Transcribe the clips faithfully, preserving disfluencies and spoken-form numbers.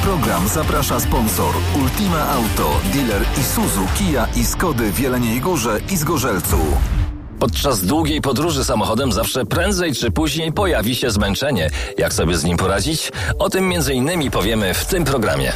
program zaprasza sponsor Ultima Auto, dealer Isuzu, Kia i Skody w Jeleniej Górze i Zgorzelcu. Podczas długiej podróży samochodem zawsze prędzej czy później pojawi się zmęczenie. Jak sobie z nim poradzić? O tym między innymi powiemy w tym programie.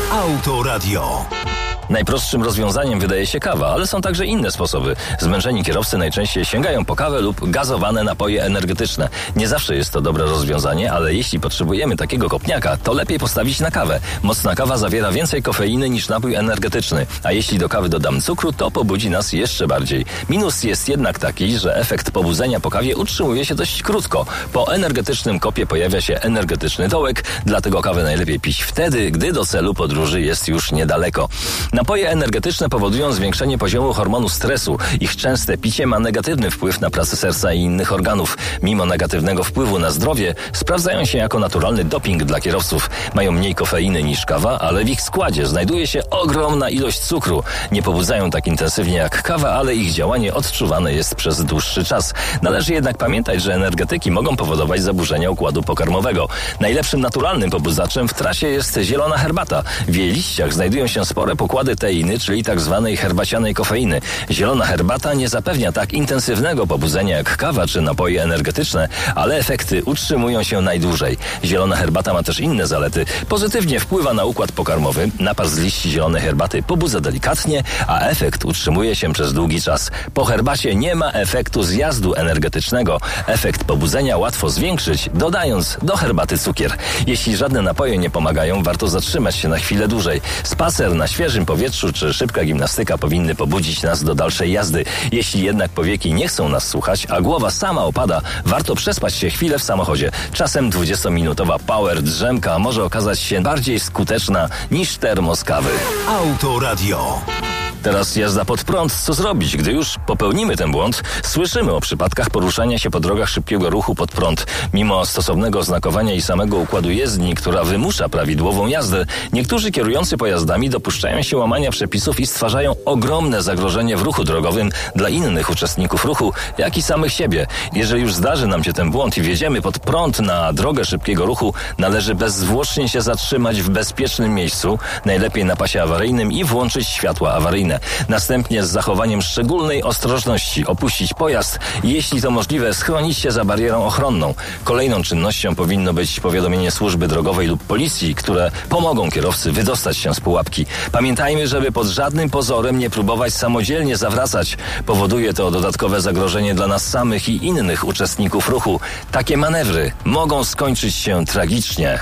Autoradio. Najprostszym rozwiązaniem wydaje się kawa, ale są także inne sposoby. Zmęczeni kierowcy najczęściej sięgają po kawę lub gazowane napoje energetyczne. Nie zawsze jest to dobre rozwiązanie, ale jeśli potrzebujemy takiego kopniaka, to lepiej postawić na kawę. Mocna kawa zawiera więcej kofeiny niż napój energetyczny, a jeśli do kawy dodam cukru, to pobudzi nas jeszcze bardziej. Minus jest jednak taki, że efekt pobudzenia po kawie utrzymuje się dość krótko. Po energetycznym kopie pojawia się energetyczny dołek, dlatego kawę najlepiej pić wtedy, gdy do celu podróży jest już niedaleko. Napoje energetyczne powodują zwiększenie poziomu hormonu stresu. Ich częste picie ma negatywny wpływ na pracę serca i innych organów. Mimo negatywnego wpływu na zdrowie, sprawdzają się jako naturalny doping dla kierowców. Mają mniej kofeiny niż kawa, ale w ich składzie znajduje się ogromna ilość cukru. Nie pobudzają tak intensywnie jak kawa, ale ich działanie odczuwane jest przez dłuższy czas. Należy jednak pamiętać, że energetyki mogą powodować zaburzenia układu pokarmowego. Najlepszym naturalnym pobudzaczem w trasie jest zielona herbata. W jej liściach znajdują się spore pokłady teiny, czyli tak zwanej herbacianej kofeiny. Zielona herbata nie zapewnia tak intensywnego pobudzenia jak kawa czy napoje energetyczne, ale efekty utrzymują się najdłużej. Zielona herbata ma też inne zalety. Pozytywnie wpływa na układ pokarmowy. Napas z liści zielonej herbaty pobudza delikatnie, a efekt utrzymuje się przez długi czas. Po herbacie nie ma efektu zjazdu energetycznego. Efekt pobudzenia łatwo zwiększyć, dodając do herbaty cukier. Jeśli żadne napoje nie pomagają, warto zatrzymać się na chwilę dłużej. Spacer na świeżym powietrzu czy szybka gimnastyka powinny pobudzić nas do dalszej jazdy. Jeśli jednak powieki nie chcą nas słuchać, a głowa sama opada, warto przespać się chwilę w samochodzie. Czasem dwudziestominutowa power drzemka może okazać się bardziej skuteczna niż termos kawy. Autoradio. Teraz jazda pod prąd. Co zrobić, gdy już popełnimy ten błąd? Słyszymy o przypadkach poruszania się po drogach szybkiego ruchu pod prąd. Mimo stosownego oznakowania i samego układu jezdni, która wymusza prawidłową jazdę, niektórzy kierujący pojazdami dopuszczają się łamania przepisów i stwarzają ogromne zagrożenie w ruchu drogowym dla innych uczestników ruchu, jak i samych siebie. Jeżeli już zdarzy nam się ten błąd i wjedziemy pod prąd na drogę szybkiego ruchu, należy bezzwłocznie się zatrzymać w bezpiecznym miejscu, najlepiej na pasie awaryjnym i włączyć światła awaryjne. Następnie z zachowaniem szczególnej ostrożności opuścić pojazd i jeśli to możliwe schronić się za barierą ochronną. Kolejną czynnością powinno być powiadomienie służby drogowej lub policji, które pomogą kierowcy wydostać się z pułapki. Pamiętajmy, żeby pod żadnym pozorem nie próbować samodzielnie zawracać. Powoduje to dodatkowe zagrożenie dla nas samych i innych uczestników ruchu. Takie manewry mogą skończyć się tragicznie.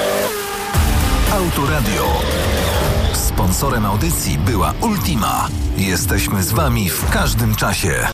Autoradio. Sponsorem audycji była Ultima. Jesteśmy z Wami w każdym czasie.